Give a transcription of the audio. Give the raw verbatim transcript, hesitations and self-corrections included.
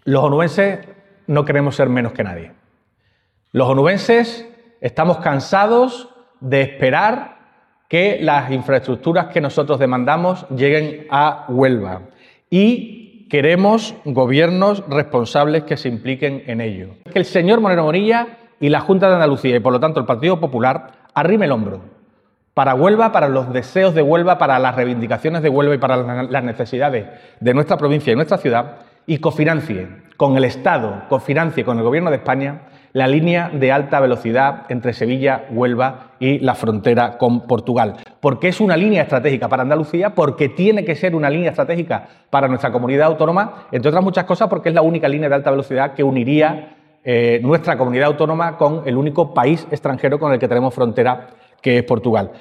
Los onubenses no queremos ser menos que nadie. Los onubenses estamos cansados de esperar que las infraestructuras que nosotros demandamos lleguen a Huelva y queremos gobiernos responsables que se impliquen en ello. Que el señor Moreno Bonilla y la Junta de Andalucía y por lo tanto el Partido Popular arrime el hombro para Huelva, para los deseos de Huelva, para las reivindicaciones de Huelva y para las necesidades de nuestra provincia y nuestra ciudad y cofinancie con el Estado, cofinancie con el Gobierno de España la línea de alta velocidad entre Sevilla, Huelva y la frontera con Portugal. Porque es una línea estratégica para Andalucía, porque tiene que ser una línea estratégica para nuestra comunidad autónoma, entre otras muchas cosas porque es la única línea de alta velocidad que uniría eh, nuestra comunidad autónoma con el único país extranjero con el que tenemos frontera, que es Portugal.